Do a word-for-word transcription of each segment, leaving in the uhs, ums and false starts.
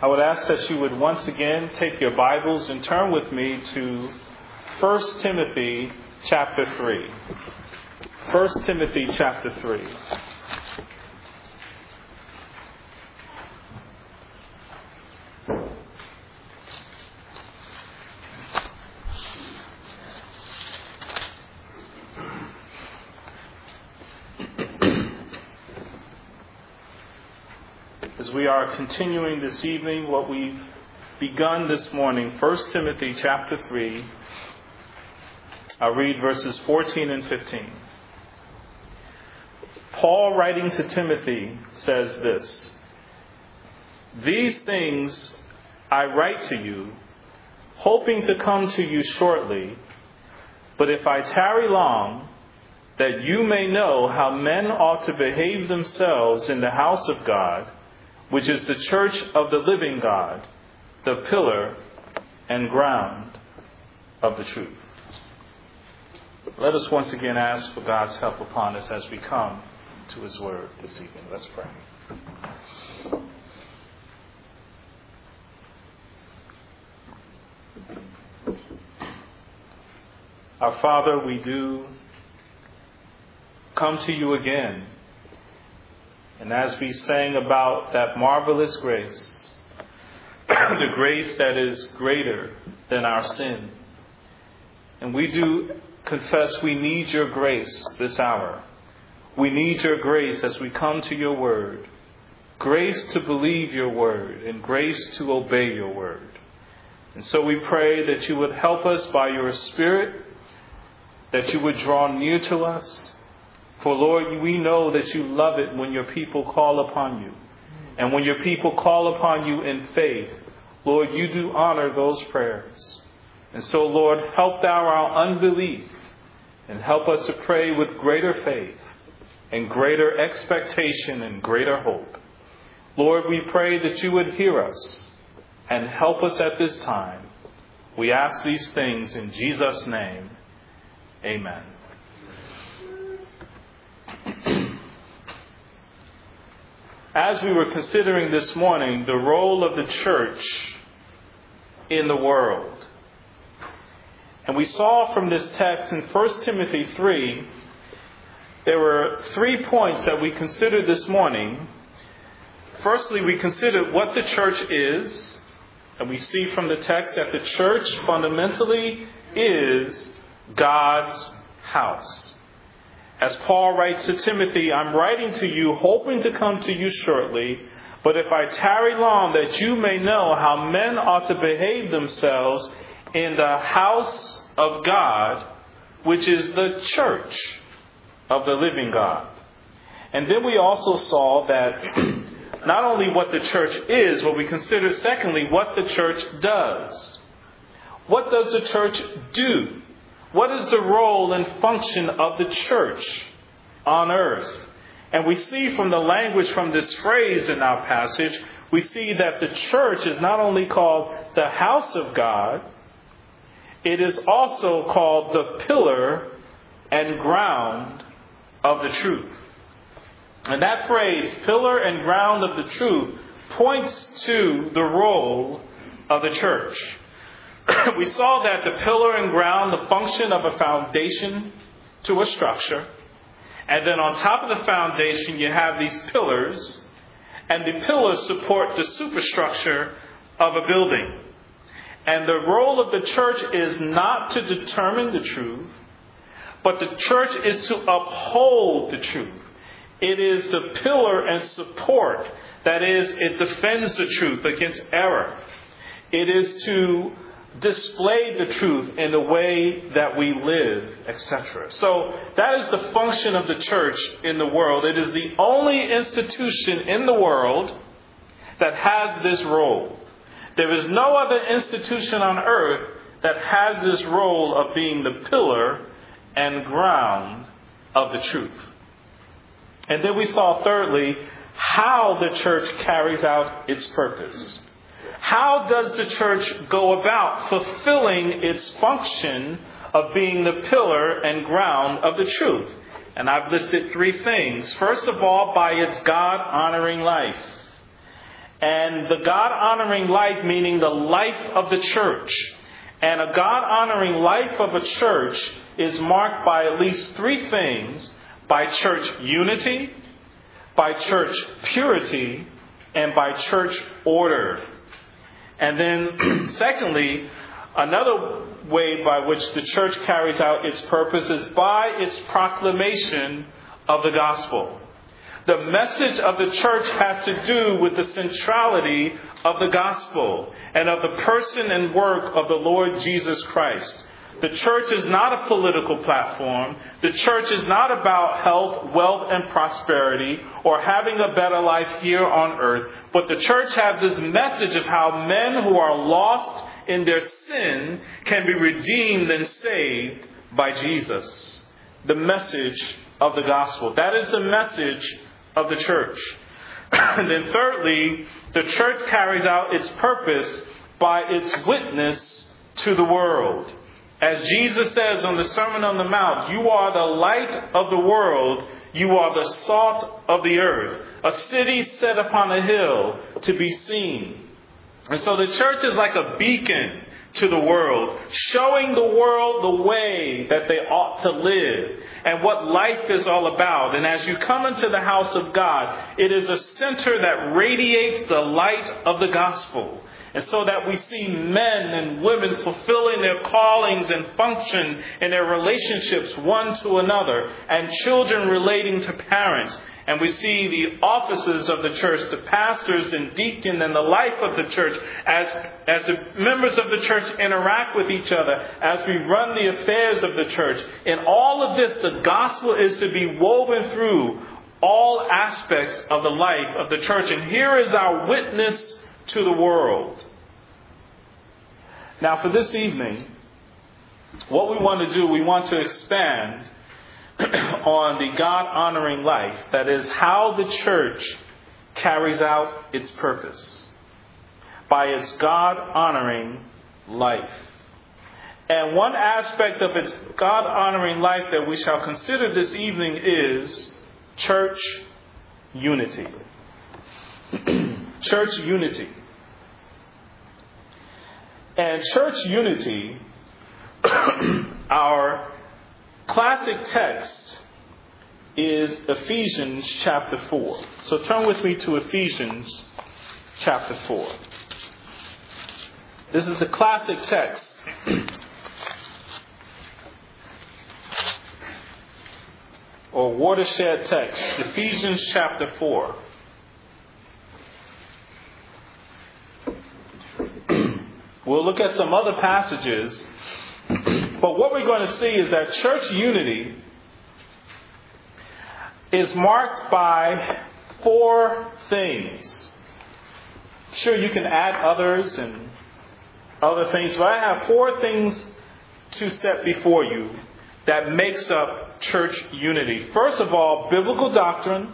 I would ask that you would once again take your Bibles and turn with me to First Timothy chapter three. First Timothy chapter three. As we are continuing this evening what we've begun this morning, First Timothy chapter three, I'll read verses fourteen and fifteen. Paul, writing to Timothy, says this: "These things I write to you, hoping to come to you shortly, but if I tarry long, that you may know how men ought to behave themselves in the house of God, which is the church of the living God, the pillar and ground of the truth." Let us once again ask for God's help upon us as we come to His Word this evening. Let's pray. Our Father, we do come to you again. And as we sang about that marvelous grace, the grace that is greater than our sin, and we do confess we need your grace this hour. We need your grace as we come to your word. Grace to believe your word and grace to obey your word. And so we pray that you would help us by your Spirit, that you would draw near to us. For Lord, we know that you love it when your people call upon you. And when your people call upon you in faith, Lord, you do honor those prayers. And so, Lord, help thou our unbelief and help us to pray with greater faith and greater expectation and greater hope. Lord, we pray that you would hear us and help us at this time. We ask these things in Jesus' name. Amen. As we were considering this morning the role of the church in the world, and we saw from this text in First Timothy three, there were three points that we considered this morning. Firstly, we considered what the church is, and we see from the text that the church fundamentally is God's house. As Paul writes to Timothy, "I'm writing to you, hoping to come to you shortly, but if I tarry long, that you may know how men ought to behave themselves in the house of God, which is the church of the living God." And then we also saw that not only what the church is, but we consider secondly what the church does. What does the church do? What is the role and function of the church on earth? And we see from the language from this phrase in our passage, we see that the church is not only called the house of God, it is also called the pillar and ground of the truth. And that phrase, pillar and ground of the truth, points to the role of the church. We saw that the pillar and ground, the function of a foundation to a structure. And then on top of the foundation, you have these pillars. And the pillars support the superstructure of a building. And the role of the church is not to determine the truth, but the church is to uphold the truth. It is the pillar and support. That is, it defends the truth against error. It is to display the truth in the way that we live, et cetera. So that is the function of the church in the world. It is the only institution in the world that has this role. There is no other institution on earth that has this role of being the pillar and ground of the truth. And then we saw thirdly how the church carries out its purpose. How does the church go about fulfilling its function of being the pillar and ground of the truth? And I've listed three things. First of all, by its God-honoring life. And the God-honoring life, meaning the life of the church. And a God-honoring life of a church is marked by at least three things: by church unity, by church purity, and by church order. And then, secondly, another way by which the church carries out its purpose is by its proclamation of the gospel. The message of the church has to do with the centrality of the gospel and of the person and work of the Lord Jesus Christ. The church is not a political platform. The church is not about health, wealth, and prosperity or having a better life here on earth. But the church has this message of how men who are lost in their sin can be redeemed and saved by Jesus. The message of the gospel. That is the message of the church. And then thirdly, the church carries out its purpose by its witness to the world. As Jesus says on the Sermon on the Mount, you are the light of the world. You are the salt of the earth. A city set upon a hill to be seen. And so the church is like a beacon to the world, showing the world the way that they ought to live and what life is all about. And as you come into the house of God, it is a center that radiates the light of the gospel. And so that we see men and women fulfilling their callings and function in their relationships one to another, and children relating to parents. And we see the offices of the church, the pastors and deacon and the life of the church, as, as the members of the church interact with each other, as we run the affairs of the church. In all of this, the gospel is to be woven through all aspects of the life of the church. And here is our witness to the world. Now, for this evening, what we want to do, we want to expand on the God-honoring life. That is, how the church carries out its purpose by its God-honoring life. And one aspect of its God-honoring life that we shall consider this evening is church unity. Church unity. And church unity, our classic text is Ephesians chapter four. So turn with me to Ephesians chapter four. This is the classic text. Or watershed text. Ephesians chapter four. We'll look at some other passages. But what we're going to see is that church unity is marked by four things. Sure, you can add others and other things, but I have four things to set before you that makes up church unity. First of all, biblical doctrine.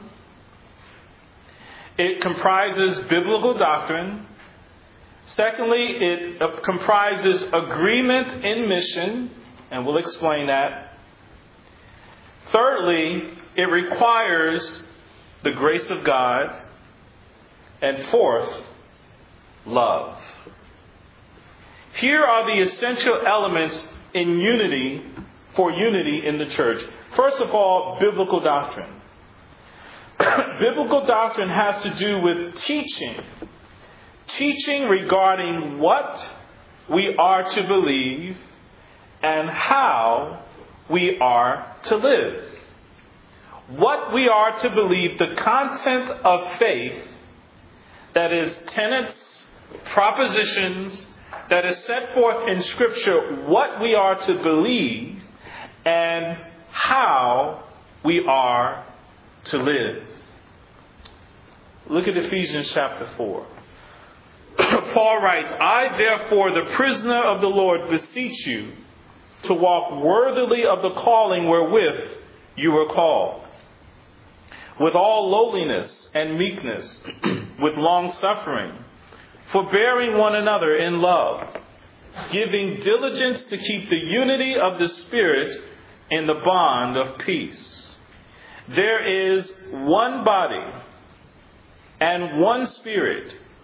It comprises biblical doctrine. Secondly, it comprises agreement in mission, and we'll explain that. Thirdly, it requires the grace of God. And fourth, love. Here are the essential elements in unity, for unity in the church. First of all, biblical doctrine. Biblical doctrine has to do with teaching. Teaching regarding what we are to believe and how we are to live. What we are to believe, the content of faith, that is tenets, propositions, that is set forth in Scripture, what we are to believe and how we are to live. Look at Ephesians chapter four. Paul writes, I therefore, the prisoner of the Lord, beseech you to walk worthily of the calling wherewith you were called, with all lowliness and meekness, with long suffering, forbearing one another in love, giving diligence to keep the unity of the Spirit in the bond of peace. There is one body and one Spirit,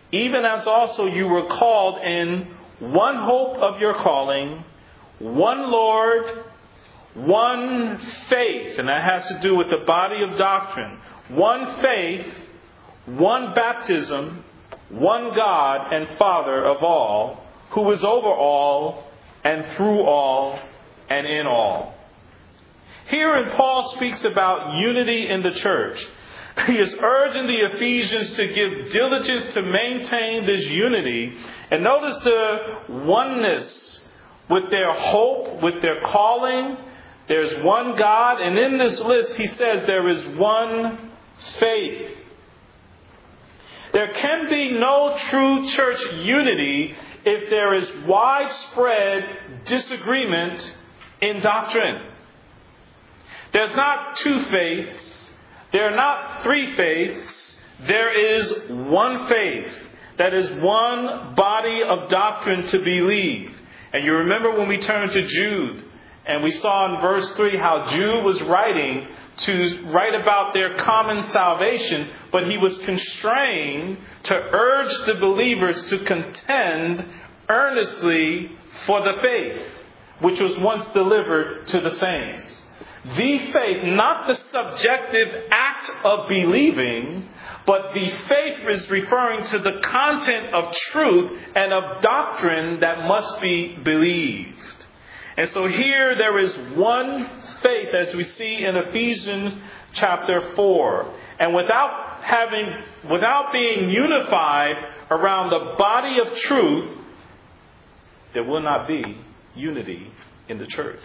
even as also you were called in one hope of your calling, one Lord, one faith, and that has to do with the body of doctrine, one faith, one baptism, one God and Father of all, who is over all and through all and in all. Herein Paul speaks about unity in the church. He is urging the Ephesians to give diligence to maintain this unity. And notice the oneness with their hope, with their calling. There's one God. And in this list, he says there is one faith. There can be no true church unity if there is widespread disagreement in doctrine. There's not two faiths. There are not three faiths. There is one faith. That is one body of doctrine to believe. And you remember when we turned to Jude and we saw in verse three how Jude was writing to write about their common salvation, but he was constrained to urge the believers to contend earnestly for the faith which was once delivered to the saints. The faith, not the subjective act of believing, but the faith is referring to the content of truth and of doctrine that must be believed. And so here there is one faith, as we see in Ephesians chapter four. And without having, without being unified around the body of truth, there will not be unity in the church.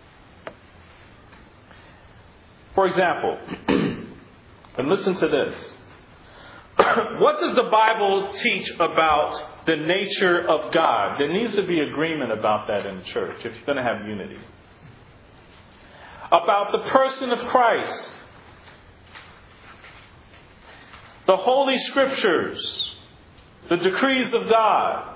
For example, and listen to this. What does the Bible teach about the nature of God? There needs to be agreement about that in the church if you're going to have unity. About the person of Christ. The Holy Scriptures. The decrees of God.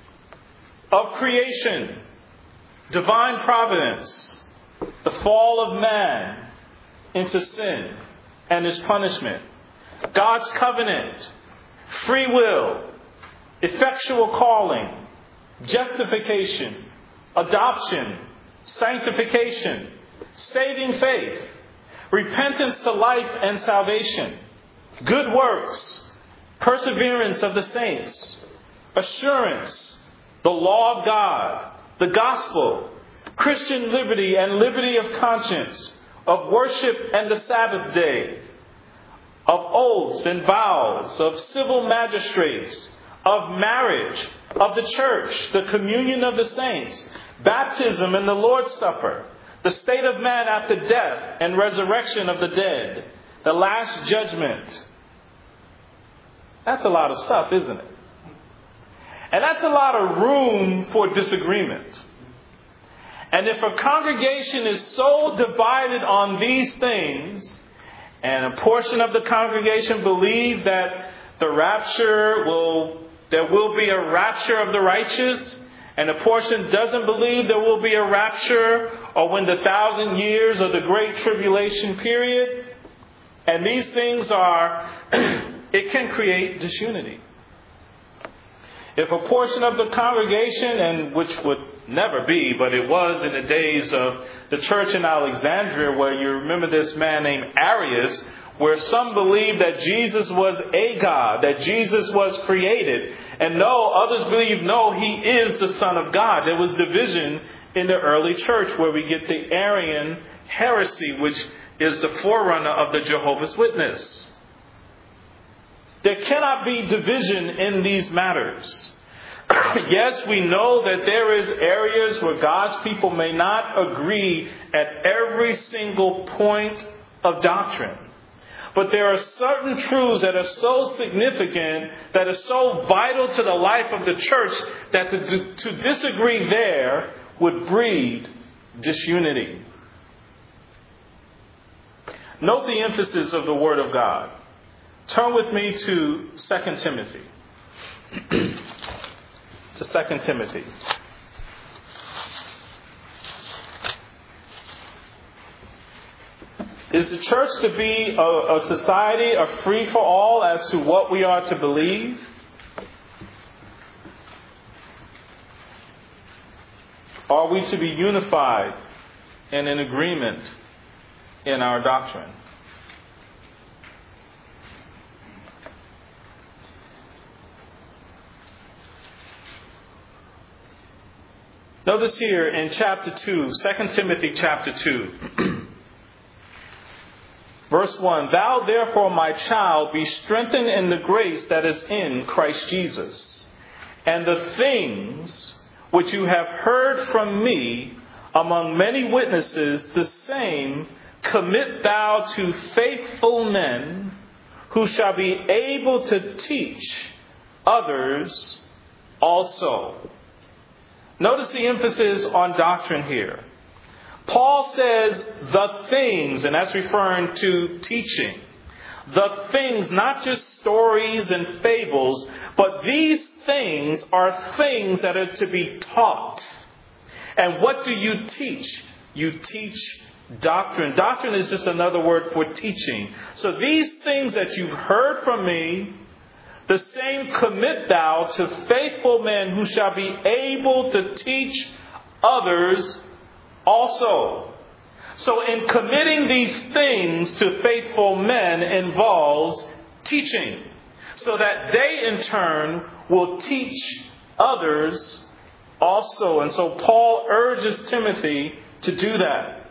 Of creation. Divine providence. The fall of man into sin and his punishment. God's covenant, free will, effectual calling, justification, adoption, sanctification, saving faith, repentance to life and salvation, good works, perseverance of the saints, assurance, the law of God, the gospel, Christian liberty and liberty of conscience, of worship and the Sabbath day, of oaths and vows, of civil magistrates, of marriage, of the church, the communion of the saints, baptism and the Lord's Supper, the state of man after death and resurrection of the dead, the last judgment. That's a lot of stuff, isn't it? And that's a lot of room for disagreement. And if a congregation is so divided on these things, and a portion of the congregation believe that the rapture will, there will be a rapture of the righteous, and a portion doesn't believe there will be a rapture, or when the thousand years or the great tribulation period, and these things are, it can create disunity. If a portion of the congregation, and which would never be, but it was in the days of the church in Alexandria, where you remember this man named Arius, where some believed that Jesus was a God, that Jesus was created, and no, others believe no, he is the Son of God. There was division in the early church where we get the Arian heresy, which is the forerunner of the Jehovah's Witness. There cannot be division in these matters. Yes, we know that there is areas where God's people may not agree at every single point of doctrine. But there are certain truths that are so significant, that are so vital to the life of the church, that to, to disagree there would breed disunity. Note the emphasis of the Word of God. Turn with me to Second Timothy. to Second Timothy. Is the church to be a, a society of free for all as to what we are to believe? Are we to be unified and in agreement in our doctrine? Notice here in chapter two, Second Timothy chapter two, verse one, "Thou therefore, my child, be strengthened in the grace that is in Christ Jesus, and the things which you have heard from me among many witnesses, the same commit thou to faithful men, who shall be able to teach others also." Notice the emphasis on doctrine here. Paul says the things, and that's referring to teaching. The things, not just stories and fables, but these things are things that are to be taught. And what do you teach? You teach doctrine. Doctrine is just another word for teaching. So these things that you've heard from me, the same commit thou to faithful men who shall be able to teach others also. So in committing these things to faithful men involves teaching, so that they in turn will teach others also. And so Paul urges Timothy to do that.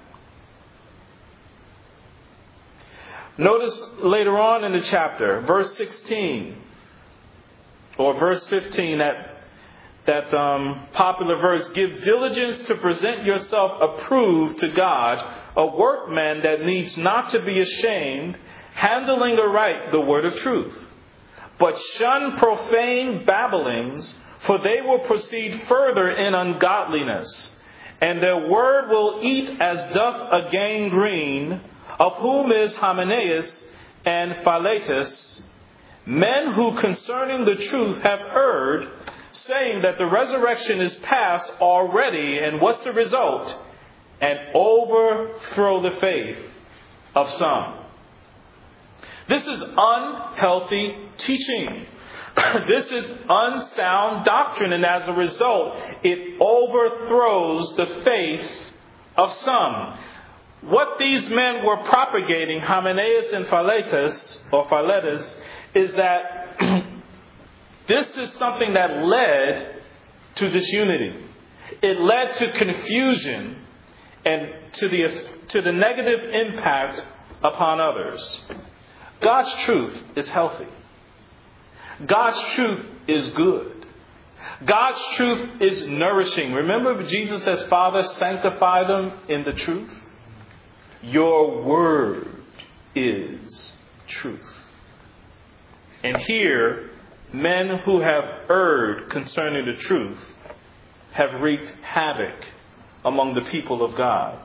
Notice later on in the chapter, verse sixteen. Or verse fifteen, that, that um, popular verse, "Give diligence to present yourself approved to God, a workman that needs not to be ashamed, handling aright the word of truth. But shun profane babblings, for they will proceed further in ungodliness. And their word will eat as doth a gangrene, of whom is Hymenaeus and Philetus, men who concerning the truth have erred, saying that the resurrection is past already." And what's the result? "And overthrow the faith of some." This is unhealthy teaching. This is unsound doctrine. And as a result, it overthrows the faith of some. What these men were propagating, Hymenaeus and Philetus, or Philetus, is that this is something that led to disunity. It led to confusion and to the, to the negative impact upon others. God's truth is healthy. God's truth is good. God's truth is nourishing. Remember, Jesus says, "Father, sanctify them in the truth. Your word is truth." And here, men who have erred concerning the truth have wreaked havoc among the people of God.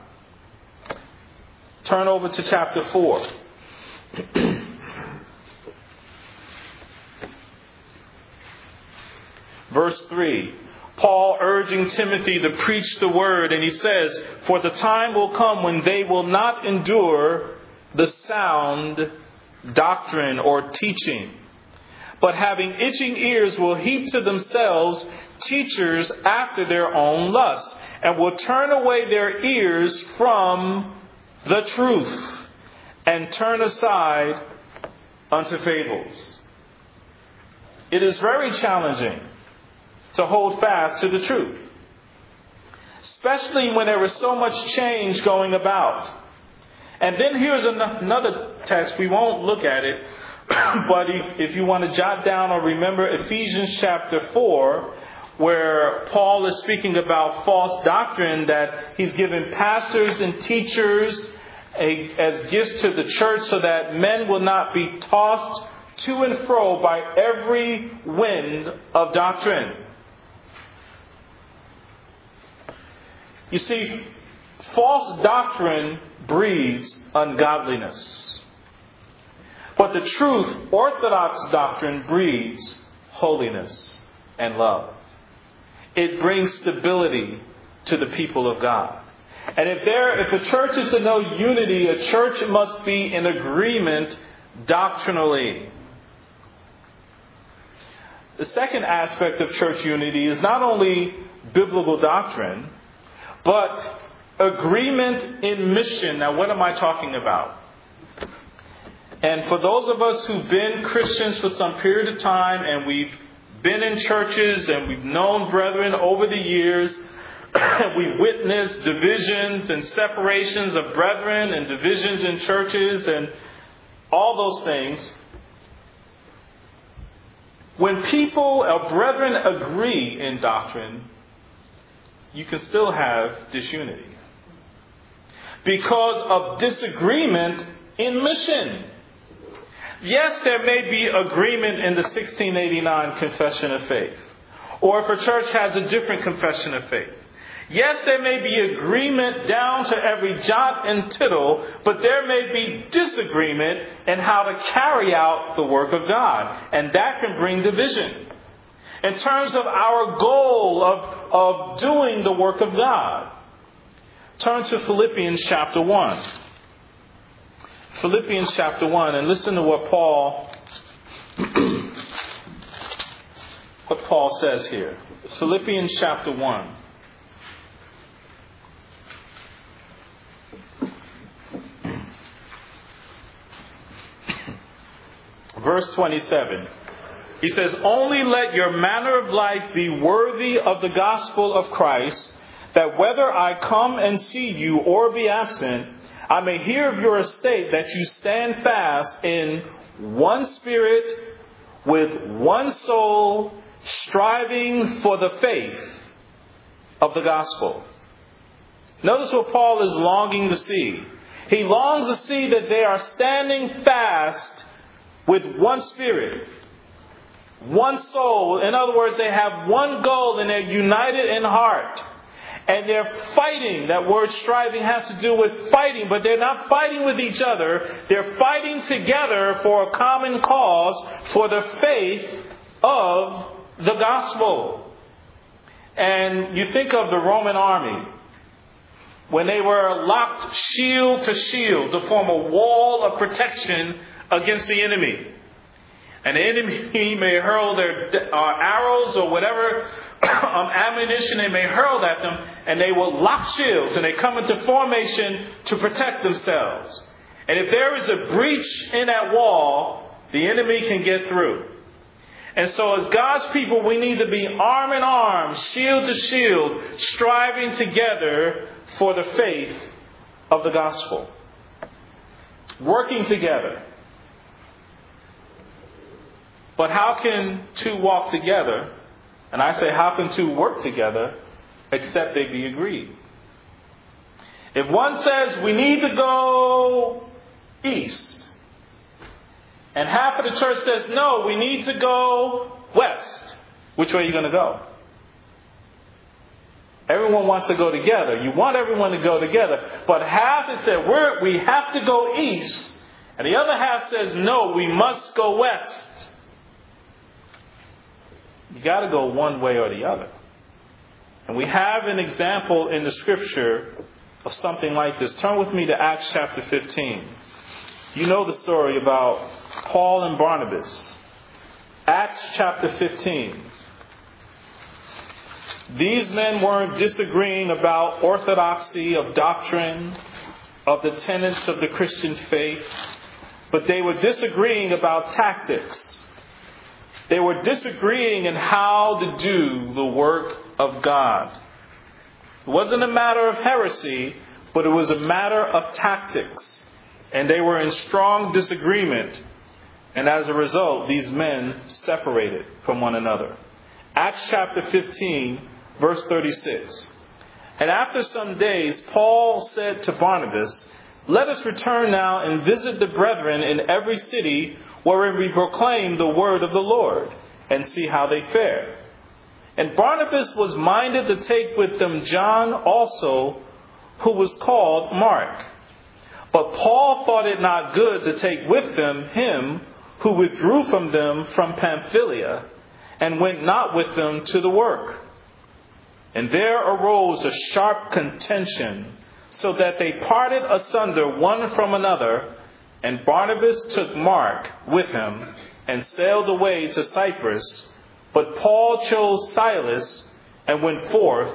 Turn over to chapter four. Verse three. Paul urging Timothy to preach the word, and he says, "For the time will come when they will not endure the sound doctrine or teaching, but having itching ears will heap to themselves teachers after their own lusts, and will turn away their ears from the truth, and turn aside unto fables." It is very challenging to hold fast to the truth, especially when there is so much change going about. And then here's another text. We won't look at it, but if you want to jot down or remember Ephesians chapter four, where Paul is speaking about false doctrine, that he's given pastors and teachers a, as gifts to the church so that men will not be tossed to and fro by every wind of doctrine. You see, false doctrine breeds ungodliness. But the truth, orthodox doctrine, breeds holiness and love. It brings stability to the people of God. And if there, if the church is to know unity, a church must be in agreement doctrinally. The second aspect of church unity is not only biblical doctrine, But agreement in mission. Now, what am I talking about? And for those of us who've been Christians for some period of time, and we've been in churches and we've known brethren over the years, we've witnessed divisions and separations of brethren and divisions in churches and all those things. When people or brethren agree in doctrine, you can still have disunity because of disagreement in mission. Yes, there may be agreement in the sixteen eighty-nine Confession of Faith, or if a church has a different Confession of Faith. Yes, there may be agreement down to every jot and tittle, but there may be disagreement in how to carry out the work of God, and that can bring division. In terms of our goal of, of doing the work of God, turn to Philippians chapter one. Philippians chapter one, and listen to what Paul what Paul says here. Philippians chapter one. Verse twenty-seven. He says, "Only let your manner of life be worthy of the gospel of Christ, that whether I come and see you or be absent, I may hear of your estate, that you stand fast in one spirit, with one soul, striving for the faith of the gospel." Notice what Paul is longing to see. He longs to see that they are standing fast with one spirit, one soul. In other words, they have one goal and they're united in heart. And they're fighting. That word striving has to do with fighting, but they're not fighting with each other. They're fighting together for a common cause, for the faith of the gospel. And you think of the Roman army, when they were locked shield to shield to form a wall of protection against the enemy. And the enemy may hurl their uh, arrows or whatever um, ammunition they may hurl at them, and they will lock shields and they come into formation to protect themselves. And if there is a breach in that wall, the enemy can get through. And so as God's people, we need to be arm in arm, shield to shield, striving together for the faith of the gospel. Working together. But how can two walk together? And I say, how can two work together except they be agreed? If one says we need to go east, and half of the church says no, we need to go west, which way are you going to go? Everyone wants to go together. You want everyone to go together. But half has said we're, we have to go east, and the other half says no, we must go west. You got to go one way or the other. And we have an example in the scripture of something like this. Turn with me to Acts chapter fifteen. You know the story about Paul and Barnabas. Acts chapter fifteen. These men weren't disagreeing about orthodoxy of doctrine, of the tenets of the Christian faith, but they were disagreeing about tactics. They were disagreeing in how to do the work of God. It wasn't a matter of heresy, but it was a matter of tactics. And they were in strong disagreement. And as a result, these men separated from one another. Acts chapter fifteen, verse thirty-six. "And after some days, Paul said to Barnabas, 'Let us return now and visit the brethren in every city wherein we proclaim the word of the Lord, and see how they fare.' And Barnabas was minded to take with them John also, who was called Mark. But Paul thought it not good to take with them him who withdrew from them from Pamphylia, and went not with them to the work. And there arose a sharp contention, so that they parted asunder one from another. And Barnabas took Mark with him, and sailed away to Cyprus. But Paul chose Silas, and went forth,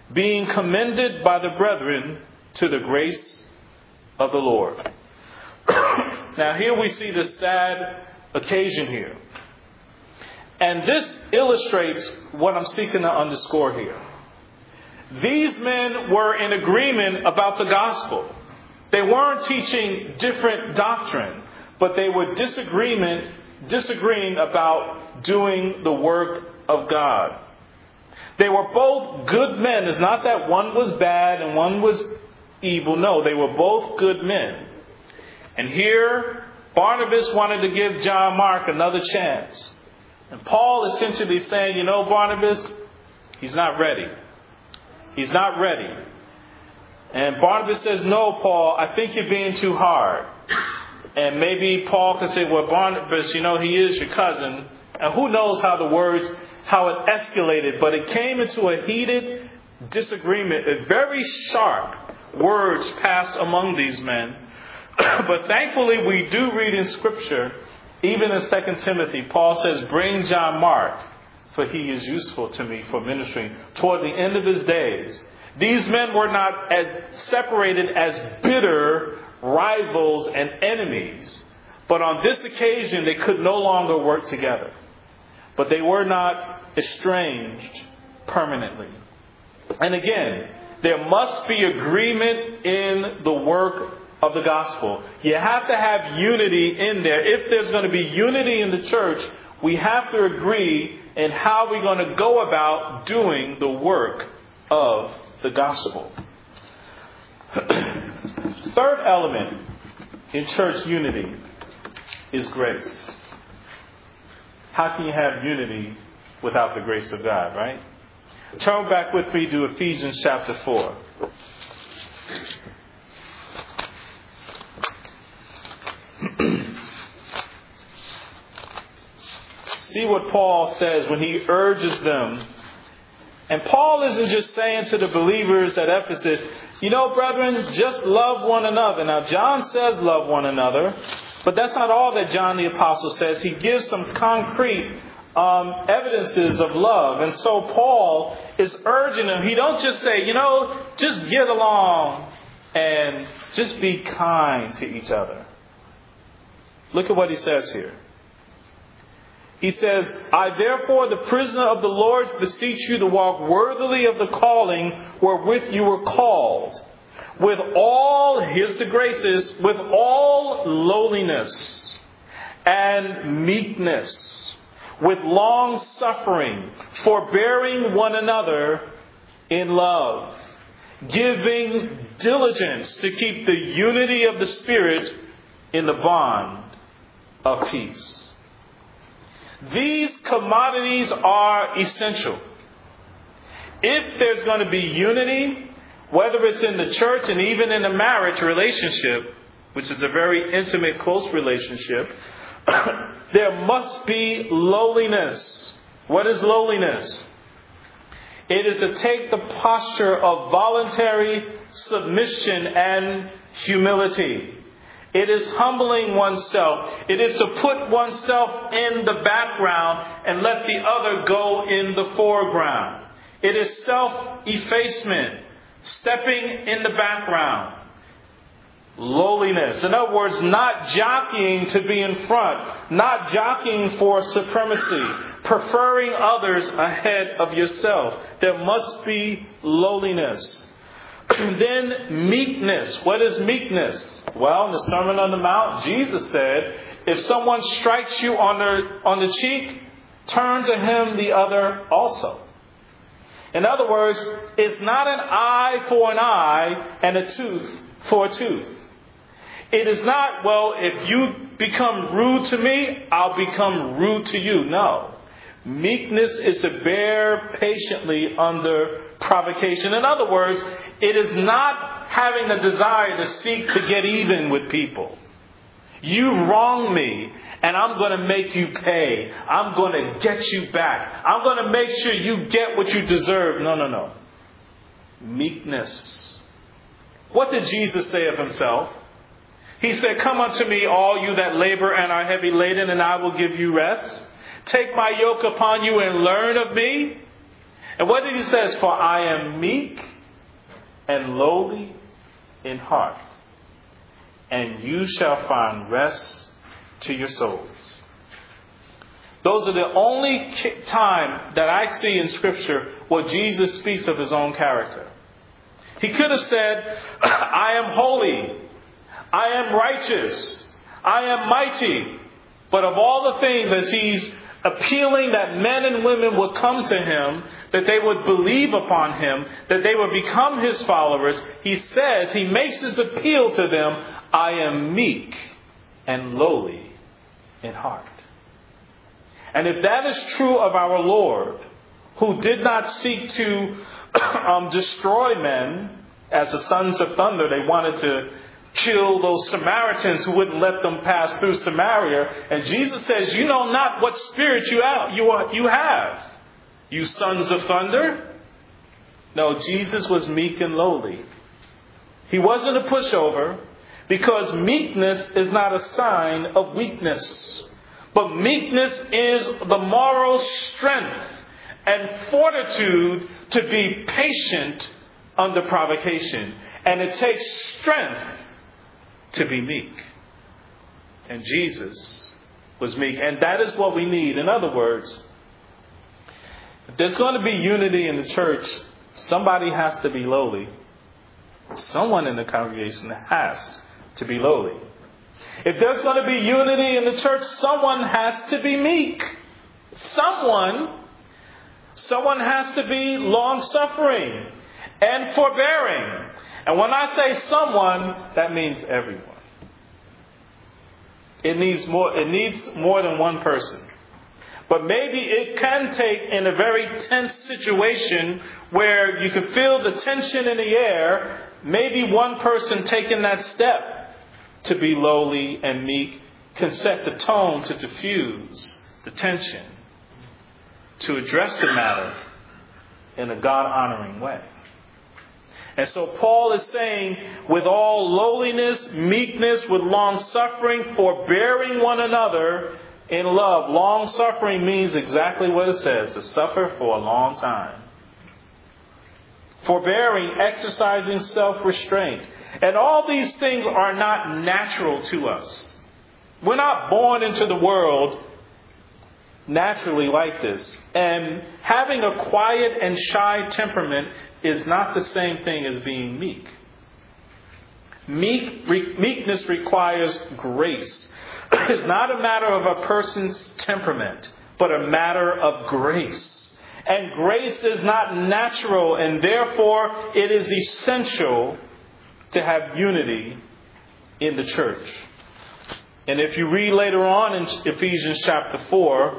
being commended by the brethren to the grace of the Lord. Now here we see the sad occasion here. And this illustrates what I'm seeking to underscore here. These men were in agreement about the gospel. They weren't teaching different doctrine, but they were disagreement, disagreeing about doing the work of God. They were both good men. It's not that one was bad and one was evil. No, they were both good men. And here, Barnabas wanted to give John Mark another chance. And Paul essentially saying, you know, Barnabas, he's not ready. He's not ready. And Barnabas says, no, Paul, I think you're being too hard. And maybe Paul could say, well, Barnabas, you know, he is your cousin. And who knows how the words, how it escalated. But it came into a heated disagreement. A very sharp words passed among these men. But thankfully, we do read in Scripture, even in Second Timothy, Paul says, bring John Mark, for he is useful to me for ministering toward the end of his days. These men were not as separated as bitter rivals and enemies. But on this occasion, they could no longer work together. But they were not estranged permanently. And again, there must be agreement in the work of the gospel. You have to have unity in there. If there's going to be unity in the church, we have to agree in how we're going to go about doing the work of the gospel. Third element in church unity is grace. How can you have unity without the grace of God, right? Turn back with me to Ephesians chapter four. See what Paul says when he urges them. And Paul isn't just saying to the believers at Ephesus, you know, brethren, just love one another. Now, John says love one another, but that's not all that John the Apostle says. He gives some concrete um, evidences of love. And so Paul is urging them. He don't just say, you know, just get along and just be kind to each other. Look at what he says here. He says, I therefore, the prisoner of the Lord, beseech you to walk worthily of the calling wherewith you were called, with all, here's the graces, with all lowliness and meekness, with long suffering, forbearing one another in love, giving diligence to keep the unity of the Spirit in the bond of peace. These commodities are essential. If there's going to be unity, whether it's in the church and even in a marriage relationship, which is a very intimate, close relationship, there must be lowliness. What is lowliness? It is to take the posture of voluntary submission and humility. It is humbling oneself. It is to put oneself in the background and let the other go in the foreground. It is self-effacement, stepping in the background. Lowliness. In other words, not jockeying to be in front, not jockeying for supremacy, preferring others ahead of yourself. There must be lowliness. Then meekness. What is meekness? Well, in the Sermon on the Mount, Jesus said, if someone strikes you on the, on the cheek, turn to him the other also. In other words, it's not an eye for an eye and a tooth for a tooth. It is not, well, if you become rude to me, I'll become rude to you. No. Meekness is to bear patiently under provocation. In other words, it is not having a desire to seek to get even with people. You wrong me, and I'm going to make you pay. I'm going to get you back. I'm going to make sure you get what you deserve. No, no, no. Meekness. What did Jesus say of himself? He said, come unto me, all you that labor and are heavy laden, and I will give you rest. Take my yoke upon you and learn of me. And what did he say? For I am meek and lowly in heart, and you shall find rest to your souls. Those are the only time that I see in Scripture where Jesus speaks of his own character. He could have said, I am holy, I am righteous, I am mighty. But of all the things, as he's appealing that men and women would come to him, that they would believe upon him, that they would become his followers, he says, he makes this appeal to them, I am meek and lowly in heart. And if that is true of our Lord, who did not seek to um, destroy men, as the sons of thunder, they wanted to kill those Samaritans who wouldn't let them pass through Samaria. And Jesus says, you know not what spirit you have, you, are, you have, you sons of thunder. No, Jesus was meek and lowly. He wasn't a pushover, because meekness is not a sign of weakness. But meekness is the moral strength and fortitude to be patient under provocation. And it takes strength to be meek. And Jesus was meek. And that is what we need. In other words, if there's going to be unity in the church, somebody has to be lowly. Someone in the congregation has to be lowly. If there's going to be unity in the church, someone has to be meek. Someone, someone has to be long-suffering and forbearing. And when I say someone, that means everyone. It needs more, it needs more than one person. But maybe it can take, in a very tense situation where you can feel the tension in the air, maybe one person taking that step to be lowly and meek can set the tone to diffuse the tension, to address the matter in a God-honoring way. And so Paul is saying, with all lowliness, meekness, with long-suffering, forbearing one another in love. Long-suffering means exactly what it says, to suffer for a long time. Forbearing, exercising self-restraint. And all these things are not natural to us. We're not born into the world naturally like this. And having a quiet and shy temperament is not the same thing as being meek. Meek re, meekness requires grace. It's not a matter of a person's temperament, but a matter of grace. And grace is not natural, and therefore it is essential to have unity in the church. And if you read later on in Ephesians chapter four,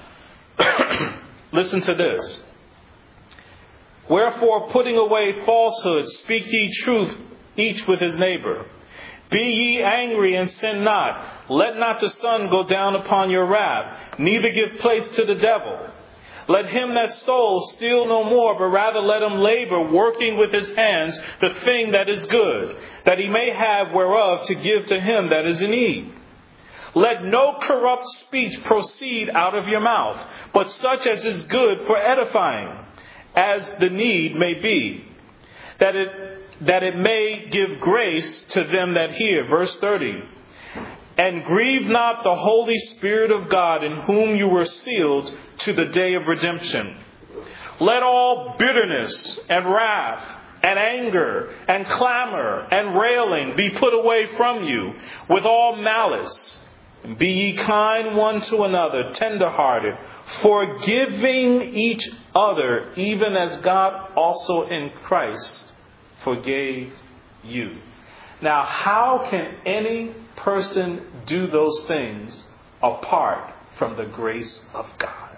listen to this. Wherefore, putting away falsehood, speak ye truth each with his neighbor. Be ye angry and sin not. Let not the sun go down upon your wrath, neither give place to the devil. Let him that stole steal no more, but rather let him labor, working with his hands the thing that is good, that he may have whereof to give to him that is in need. Let no corrupt speech proceed out of your mouth, but such as is good for edifying, as the need may be, that it that it may give grace to them that hear. Verse thirty. And grieve not the Holy Spirit of God, in whom you were sealed to the day of redemption. Let all bitterness and wrath and anger and clamor and railing be put away from you, with all malice. And be ye kind one to another, tender-hearted, forgiving each other, even as God also in Christ forgave you. Now, how can any person do those things apart from the grace of God?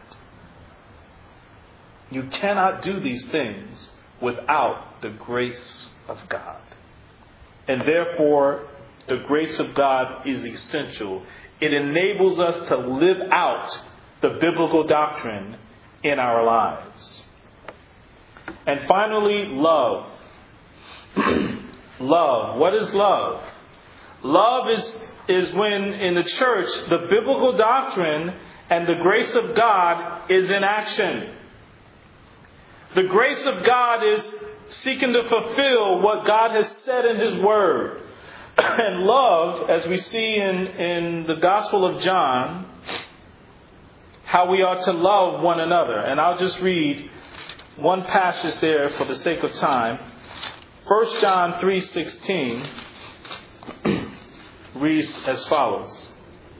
You cannot do these things without the grace of God. And therefore, the grace of God is essential. It enables us to live out the biblical doctrine in our lives. And finally, love. Love. What is love? Love is, is when in the church the biblical doctrine and the grace of God is in action. The grace of God is seeking to fulfill what God has said in His Word. And love, as we see in, in the Gospel of John, how we are to love one another. And I'll just read one passage there for the sake of time. First John three sixteen reads as follows.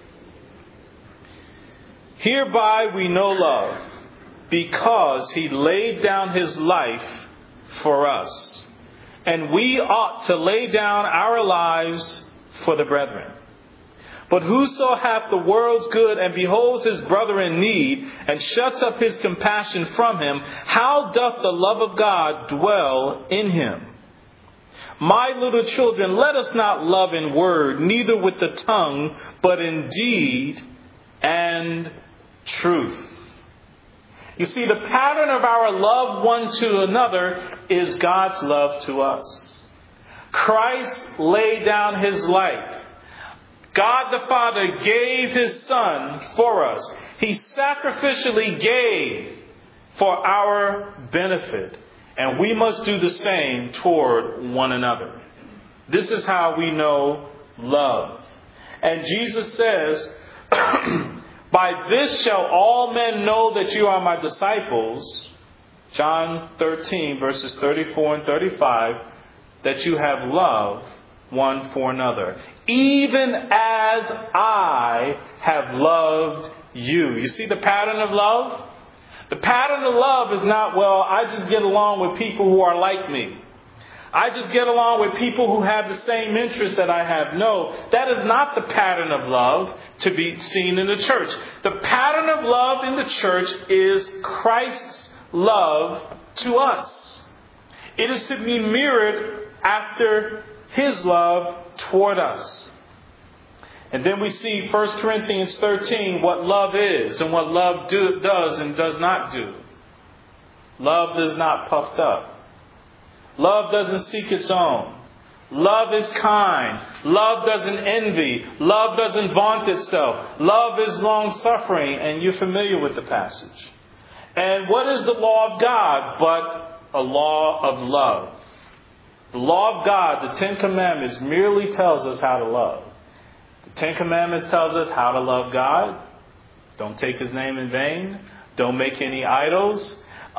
Hereby we know love, because He laid down His life for us. And we ought to lay down our lives for the brethren. But whoso hath the world's good and beholds his brother in need and shuts up his compassion from him, how doth the love of God dwell in him? My little children, let us not love in word, neither with the tongue, but in deed and truth. You see, the pattern of our love one to another is God's love to us. Christ laid down His life. God the Father gave His Son for us. He sacrificially gave for our benefit. And we must do the same toward one another. This is how we know love. And Jesus says, by this shall all men know that you are my disciples. John thirteen, verses thirty-four and thirty-five, that you have love one for another, even as I have loved you. You see the pattern of love? The pattern of love is not, well, I just get along with people who are like me. I just get along with people who have the same interests that I have. No, that is not the pattern of love to be seen in the church. The pattern of love in the church is Christ's love to us. It is to be mirrored after His love toward us. And then we see First Corinthians thirteen, what love is and what love do, does and does not do. Love is not puffed up. Love doesn't seek its own. Love is kind. Love doesn't envy. Love doesn't vaunt itself. Love is long-suffering. And you're familiar with the passage. And what is the law of God but a law of love? The law of God, the Ten Commandments, merely tells us how to love. The Ten Commandments tells us how to love God. Don't take His name in vain. Don't make any idols.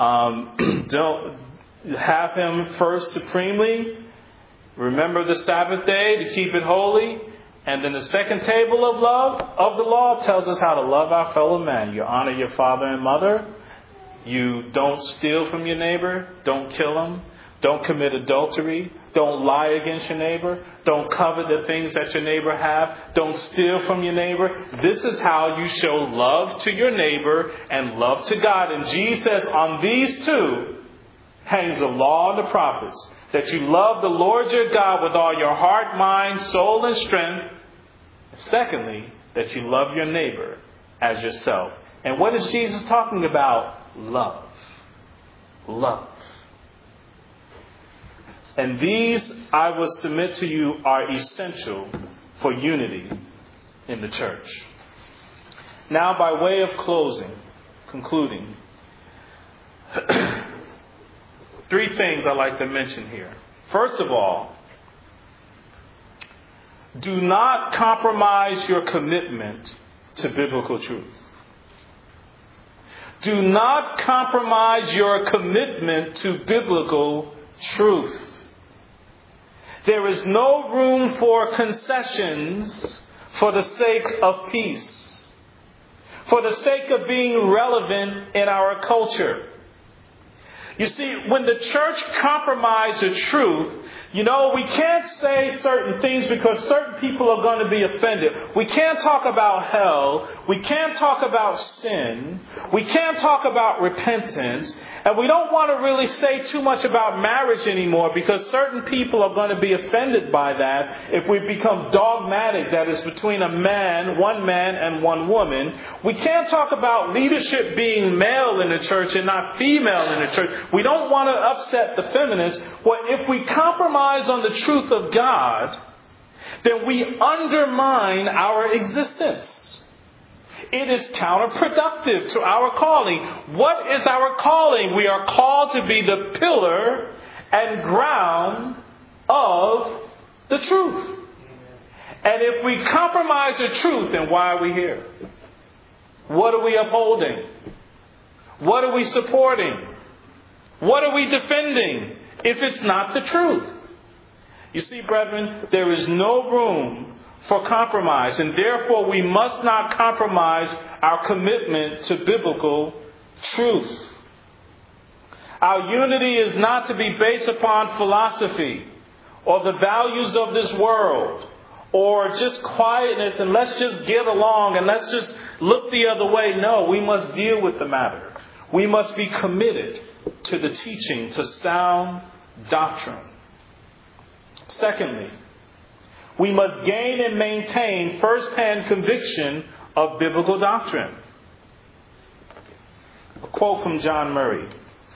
Um, don't have Him first supremely. Remember the Sabbath day to keep it holy. And then the second table of love of the law tells us how to love our fellow man. You honor your father and mother. You don't steal from your neighbor. Don't kill him. Don't commit adultery. Don't lie against your neighbor. Don't covet the things that your neighbor have. Don't steal from your neighbor. This is how you show love to your neighbor and love to God. And Jesus says, on these two hangs the law and the prophets, that you love the Lord your God with all your heart, mind, soul, and strength. And secondly, that you love your neighbor as yourself. And what is Jesus talking about? Love. Love. And these, I will submit to you, are essential for unity in the church. Now, by way of closing, concluding, three things I'd like to mention here. First of all, do not compromise your commitment to biblical truth. Do not compromise your commitment to biblical truth. There is no room for concessions for the sake of peace, for the sake of being relevant in our culture. You see, when the church compromises the truth, you know, we can't say certain things because certain people are going to be offended. We can't talk about hell. We can't talk about sin. We can't talk about repentance. And we don't want to really say too much about marriage anymore because certain people are going to be offended by that if we become dogmatic that it's between a man, one man, and one woman. We can't talk about leadership being male in the church and not female in the church. We don't want to upset the feminists. Well, if we compromise on the truth of God, then we undermine our existence. it is counterproductive to our calling. What is our calling? We are called to be the pillar and ground of the truth. And if we compromise the truth, then why are we here? What are we upholding? What are we supporting? What are we defending if it's not the truth? You see, brethren, there is no room for compromise, and therefore we must not compromise our commitment to biblical truth. Our unity is not to be based upon philosophy or the values of this world or just quietness and let's just get along and let's just look the other way. No, we must deal with the matter. We must be committed to the teaching, to sound doctrine. Secondly, we must gain and maintain first-hand conviction of biblical doctrine. A quote from John Murray.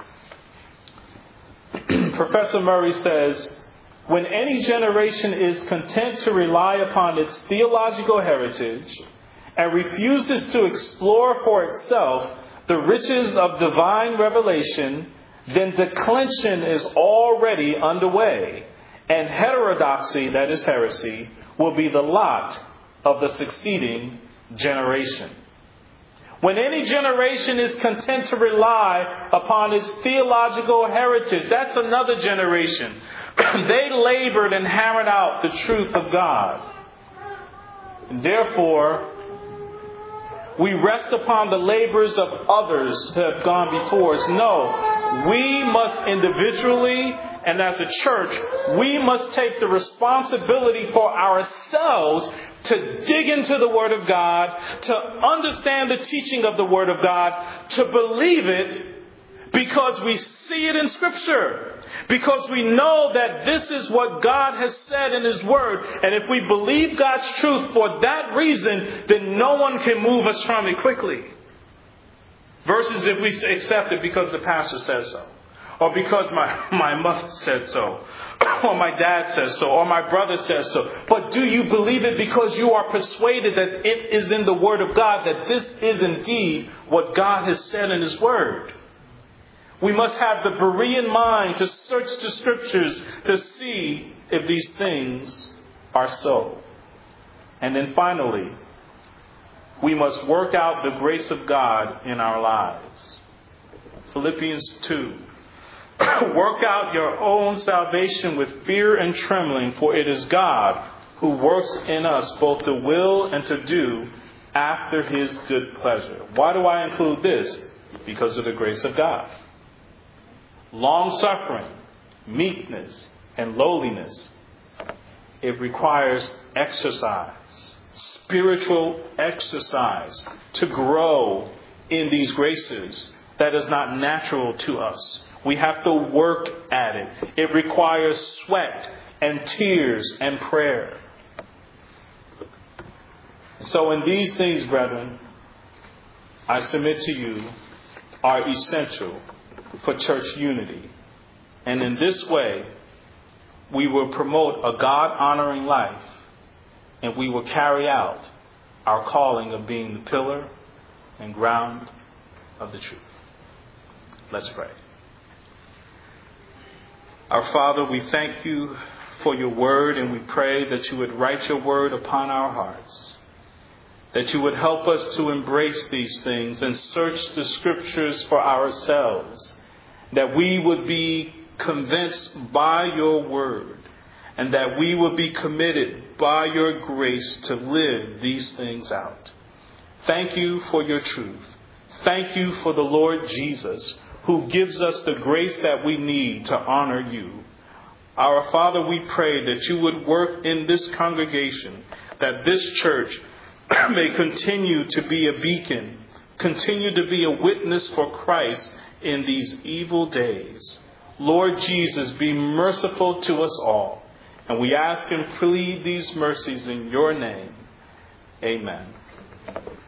Professor Murray says, "When any generation is content to rely upon its theological heritage and refuses to explore for itself the riches of divine revelation, then declension is already underway, and heterodoxy, that is heresy, will be the lot of the succeeding generation." When any generation is content to rely upon its theological heritage, that's another generation. They labored and hammered out the truth of God. And therefore, we rest upon the labors of others who have gone before us. No, we must individually and as a church, we must take the responsibility for ourselves to dig into the Word of God, to understand the teaching of the Word of God, to believe it because we see it in Scripture, because we know that this is what God has said in His Word. And if we believe God's truth for that reason, then no one can move us from it quickly. Versus if we accept it because the pastor says so, or because my, my mother said so, or my dad says so, or my brother says so. But do you believe it because you are persuaded that it is in the Word of God, that this is indeed what God has said in His Word? We must have the Berean mind to search the Scriptures to see if these things are so. And then finally, we must work out the grace of God in our lives. Philippians two. Work out your own salvation with fear and trembling, for it is God who works in us both to will and to do after His good pleasure. Why do I include this? Because of the grace of God. Long-suffering, meekness, and lowliness. It requires exercise, spiritual exercise, to grow in these graces that is not natural to us. We have to work at it. It requires sweat and tears and prayer. So in these things, brethren, I submit to you, are essential for church unity. And in this way, we will promote a God-honoring life, and we will carry out our calling of being the pillar and ground of the truth. Let's pray. Our Father, we thank you for your word, and we pray that you would write your word upon our hearts, that you would help us to embrace these things and search the Scriptures for ourselves, that we would be convinced by your word, and that we would be committed by your grace to live these things out. Thank you for your truth. Thank you for the Lord Jesus, who gives us the grace that we need to honor you. Our Father, we pray that you would work in this congregation, that this church may continue to be a beacon, continue to be a witness for Christ in these evil days. Lord Jesus, be merciful to us all. And we ask and plead these mercies in your name. Amen.